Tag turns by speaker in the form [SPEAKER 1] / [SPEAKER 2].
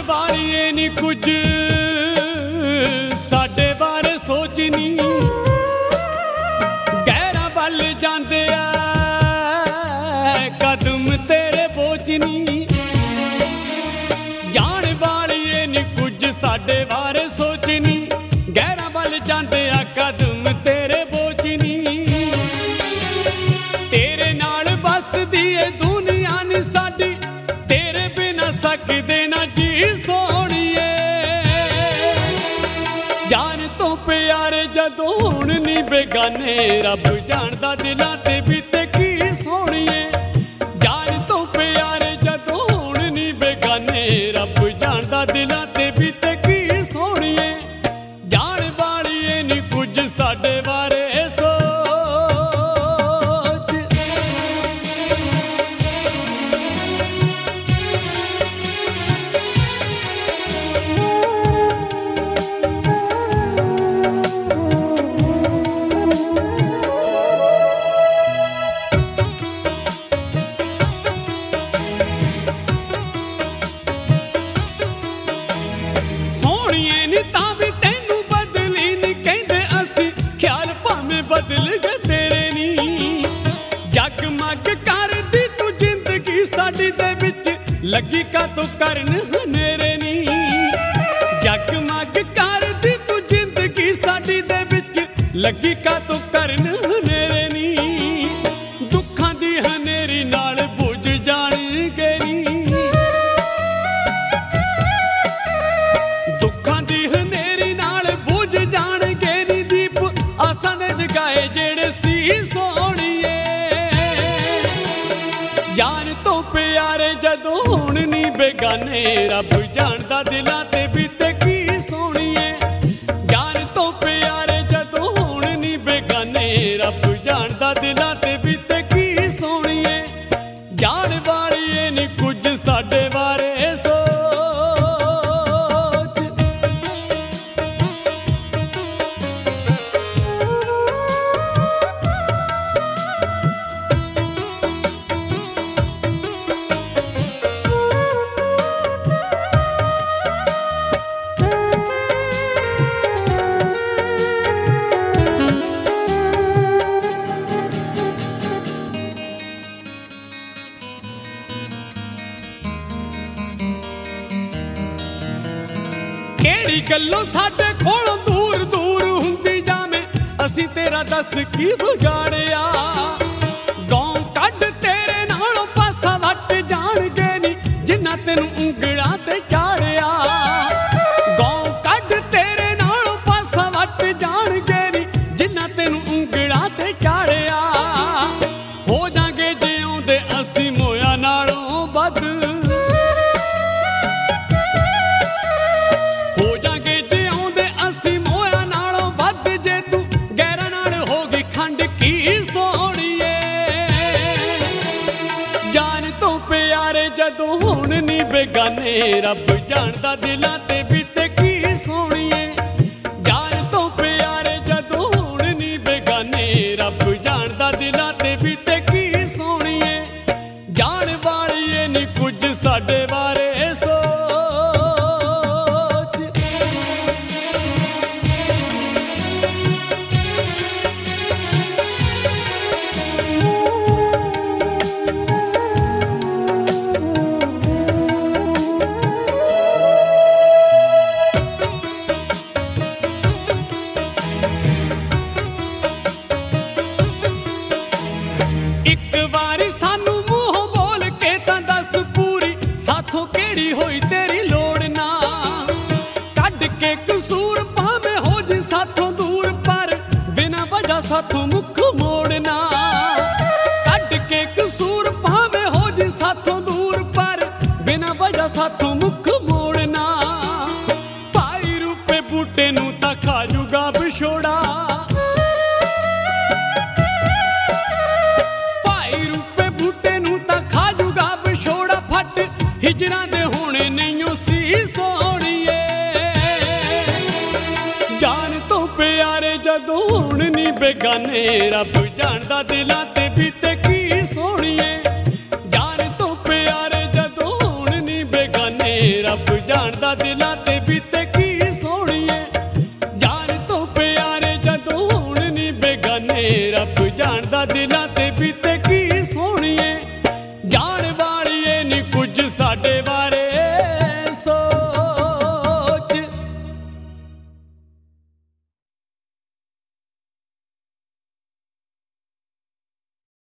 [SPEAKER 1] ਵਾਲੀਏ ਨੀ ਕੁਝ ਸਾਡੇ ਬਾਰੇ ਸੋਚਨੀ, ਗਹਿਰਾਂ ਵੱਲ ਜਾਂਦੇ ਆ ਕਦਮ ਤੇਰੇ ਬੋਝਨੀ। ਜਾਣ ਵਾਲੀਏ ਨੀ ਕੁਝ ਸਾਡੇ ਬਾਰੇ ਸੋਚਨੀ, ਗਹਿਰਾਂ ਵੱਲ ਜਾਂਦੇ ਆ ਕਦਮ ਤੇਰੇ ਬੋਝਨੀ। ਤੇਰੇ ਨਾਲ ਵੱਸਦੀ ਏ ਦੁਨੀਆ ਨੀ ਸਾਡੀ, ਤੇਰੇ ਬਿਨਾ ਸਕਦੇ ਨਾ ਜੀ ਸੋਹਣੀਏ। ਜਾਨ ਤੋਂ ਪਿਆਰੇ ਜਦੋਂ ਹੁਣ ਨੀ ਬੇਗਾਨੇ, ਰੱਬ ਜਾਣਦਾ ਦਿਲਾਂ ਤੇ ਬੀਤੇ ਕੀ ਸੋਹਣੀਏ। ਜਾਨ ਤੋਂ ਪਿਆਰੇ ਜਦੋਂ ਹੁਣ ਨੀ ਬੇਗਾਨੇ, ਰੱਬ ਜਾਣਦਾ ਦਿਲਾਂ ਤੇ ਬੀਤੇ ਕੀ ਸੋਹਣੀਏ। ਜਾਣ ਵਾਲੀਏ ਨੀ ਕੁਝ ਸਾਡੇ ਬਾਰੇ ਤਾਂ ਵੀ ਤੈਨੂੰ ਬਦਲੀ ਨੀ ਕਹਿੰਦੇ ਅਸੀਂ, ਖਿਆਲ ਭਾਵੇਂ ਬਦਲ ਗਏ ਤੇਰੇ ਨੀ। ਜਗਮਗ ਕਰਦੀ ਤੂੰ ਜ਼ਿੰਦਗੀ ਸਾਡੀ ਦੇ ਵਿੱਚ, ਲੱਗੀ ਕਾਤੋਂ ਕਰਨ ਹਨੇਰੇ ਨੀ। ਜਗਮਗ ਕਰਦੀ ਤੂੰ ਜ਼ਿੰਦਗੀ ਸਾਡੀ ਦੇ ਵਿੱਚ, ਲੱਗੀ ਕਾਤੋਂ ਕਰਨ ਹਨੇਰੇ ਨੀ। ਦੁੱਖਾਂ ਦੀ ਹਨੇਰੀ ਨਾਲ ਬੁਝ ਜਾਣਗੇ ਨੀ, ਜਾਣਗੇ ਨੀ ਦੀਪ ਆਸਾਂ ਦੇ ਜਗਾਏ ਜਿਹੜੇ ਸੀ ਸੋਹਣੀਏ। ਜਾਨ ਤੋਂ ਪਿਆਰੇ ਜਦੋਂ ਹੁਣ ਨੀ ਬੇਗਾਨੇ, ਰੱਬ ਜਾਣਦਾ ਦਿਲਾਂ ਤੇ ਬੀਤੇ ਕੀ ਸੋਹਣੀਏ। ਜਾਨ ਤੋਂ ਪਿਆਰੇ ਜਦੋਂ ਹੁਣ ਨੀ ਬੇਗਾਨੇ, ਰੱਬ ਜਾਣਦਾ ਦਿਲਾਂ ਤੇ ਬੀਤੇ ਕੀ ਸੋਹਣੀਏ। ਜਾਣ ਵਾਲੀਏ ਨੀ ਕੁਝ ਸਾਡੇ ਬਾਰੇ ਕਿਹੜੀ ਗੱਲੋਂ ਸਾਡੇ ਕੋਲੋਂ ਦੂਰ ਦੂਰ ਹੁੰਦੀ ਜਾਵੇਂ, ਅਸੀਂ ਤੇਰਾ ਦੱਸ ਕੀ ਵਿਗਾੜਿਆ। ਗਾਉਂ ਕੱਢ ਤੇਰੇ ਨਾਲੋਂ ਪਾਸਾ ਵੱਟ ਜਾਣਗੇ ਨੀ ਜਿੰਨਾ ਤੈਨੂੰ ਉਂਗਲਾਂ ਤੇ ਚਾੜਿਆ। ਗਾਉਂ ਕੱਢ ਤੇਰੇ ਨਾਲੋਂ ਪਾਸਾ ਵੱਟ ਜਾਣਗੇ ਨੀ ਜਿੰਨਾ ਤੈਨੂੰ ਉਂਗਲਾਂ ਤੇ ਚਾੜਿਆ। ਹੋ ਜਾਗੇ ਜਿਉਂਦੇ ਅਸੀਂ ਮੋਇਆ ਨਾਲੋਂ ਵੱਧ, ਜਦੋਂ ਹੁਣ ਨੀ ਬੇਗਾਨੇ, ਰੱਬ ਜਾਣਦਾ ਦਿਲਾਂ ਤੇ ਬੀਤੇ ਕੀ ਸੋਹਣੀਏ। ਜਾਨ ਤੋਂ ਪਿਆਰੇ ਜਦੋਂ ਹੁਣ ਨੀ ਬੇਗਾਨੇ, ਰੱਬ ਜਾਣਦਾ ਦਿਲਾਂ ਤੇ ਬੀਤੇ ਕੀ ਸੋਹਣੀਏ। ਜਾਣ ਵਾਲੀਏ ਨੀ ਕੁਝ ਸਾਡੇ ਬਾਰੇ ਕਿਹੜੀ ਹੋਈ ਤੇਰੀ ਲੋੜ ਨਾ। ਕੱਢ ਕੇ ਕਸੂਰ ਭਾਵੇਂ ਹੋ ਜੀ ਸਾਥੋਂ ਦੂਰ, ਪਰ ਬਿਨਾਂ ਵਜ੍ਹਾ ਸਾਥੋਂ ਮੁੱਖ ਮੋੜਨਾ। ਕੱਢ ਕੇ ਕਸੂਰ ਭਾਵੇਂ ਹੋ ਜੀ ਸਾਥੋਂ ਦੂਰ, ਪਰ ਬਿਨਾਂ ਵਜ੍ਹਾ ਸਾਥੋਂ ਮੁੱਖ ਮੋੜਨਾ। ਭਾਈ ਰੂਪੇ ਬੂਟੇ ਨੂੰ ਤਾਂ ਖਾ ਜੂਗਾ ਵਿਛੋੜਾ, ਭਾਈ ਰੂਪੇ ਬੂਟੇ ਨੂੰ ਤਾਂ ਖਾ ਜੂਗਾ ਵਿਛੋੜਾ। ਫੱਟ ਹਿਜਰਾਂ ਦੇ ਹੋਣੇ ਨਹੀਂਓ ਸੀ ਸੋਹਣੀਏ। ਜਾਨ ਤੋਂ ਪਿਆਰੇ ਜਦੋਂ ਹੁਣ ਨੀ ਬੇਗਾਨੇ, ਰੱਬ ਜਾਣਦਾ ਦਿਲਾਂ ਤੇ ਬੀਤੇ ਕੀ ਸੋਹਣੀਏ। ਜਾਨ ਤੋਂ ਪਿਆਰੇ ਜਦੋਂ ਹੁਣ ਨੀ ਬੇਗਾਨੇ, ਰੱਬ ਜਾਣਦਾ ਨੇ